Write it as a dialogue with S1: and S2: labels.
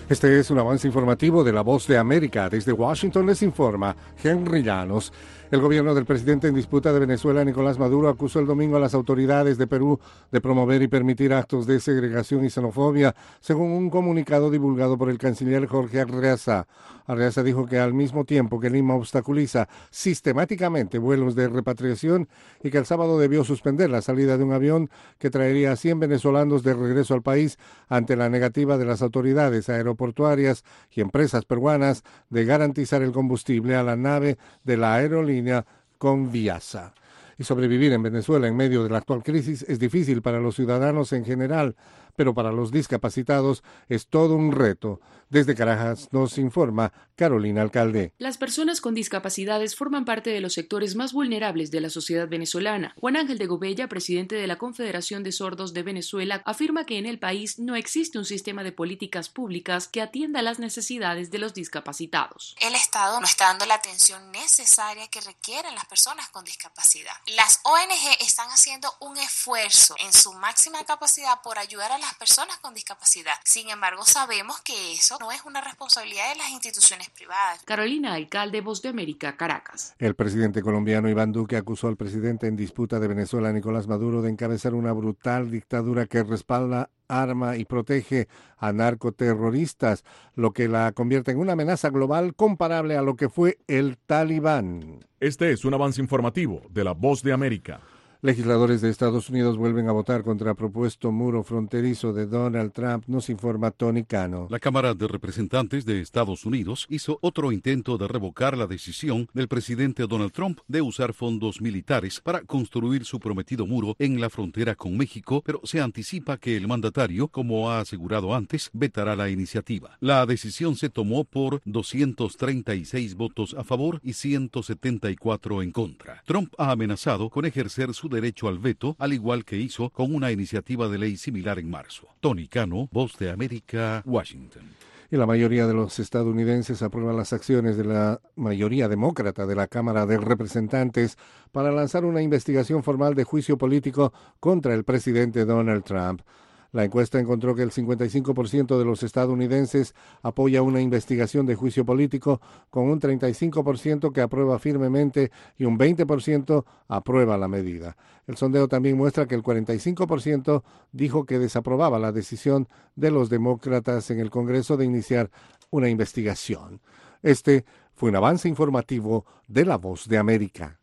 S1: Este es un avance informativo de La Voz de América. Desde Washington les informa Henry Llanos. El gobierno del presidente en disputa de Venezuela, Nicolás Maduro, acusó el domingo a las autoridades de Perú de promover y permitir actos de segregación y xenofobia, según un comunicado divulgado por el canciller Jorge Arreaza. Arreaza dijo que al mismo tiempo que Lima obstaculiza sistemáticamente vuelos de repatriación y que el sábado debió suspender la salida de un avión que traería a 100 venezolanos de regreso al país ante la negativa de las autoridades aeroportuarias y empresas peruanas de garantizar el combustible a la nave de la aerolínea Conviasa. Y sobrevivir en Venezuela en medio de la actual crisis es difícil para los ciudadanos en general, pero para los discapacitados es todo un reto. Desde Caracas nos informa Carolina Alcalde.
S2: Las personas con discapacidades forman parte de los sectores más vulnerables de la sociedad venezolana. Juan Ángel de Gobella, presidente de la Confederación de Sordos de Venezuela, afirma que en el país no existe un sistema de políticas públicas que atienda las necesidades de los discapacitados.
S3: El Estado no está dando la atención necesaria que requieren las personas con discapacidad. Las ONG están haciendo un esfuerzo en su máxima capacidad por ayudar a las personas con discapacidad. Sin embargo, sabemos que eso no es una responsabilidad de las instituciones privadas.
S2: Carolina Alcalde, Voz de América, Caracas.
S1: El presidente colombiano Iván Duque acusó al presidente en disputa de Venezuela, Nicolás Maduro, de encabezar una brutal dictadura que respalda, arma y protege a narcoterroristas, lo que la convierte en una amenaza global comparable a lo que fue el Talibán.
S4: Este es un avance informativo de La Voz de América.
S1: Legisladores de Estados Unidos vuelven a votar contra el propuesto muro fronterizo de Donald Trump, nos informa Tony Cano.
S5: La Cámara de Representantes de Estados Unidos hizo otro intento de revocar la decisión del presidente Donald Trump de usar fondos militares para construir su prometido muro en la frontera con México, pero se anticipa que el mandatario, como ha asegurado antes, vetará la iniciativa. La decisión se tomó por 236 votos a favor y 174 en contra. Trump ha amenazado con ejercer su derecho al veto, al igual que hizo con una iniciativa de ley similar en marzo. Tony Cano, Voz de América, Washington.
S1: Y la mayoría de los estadounidenses aprueban las acciones de la mayoría demócrata de la Cámara de Representantes para lanzar una investigación formal de juicio político contra el presidente Donald Trump. La encuesta encontró que el 55% de los estadounidenses apoya una investigación de juicio político, con un 35% que aprueba firmemente y un 20% aprueba la medida. El sondeo también muestra que el 45% dijo que desaprobaba la decisión de los demócratas en el Congreso de iniciar una investigación. Este fue un avance informativo de La Voz de América.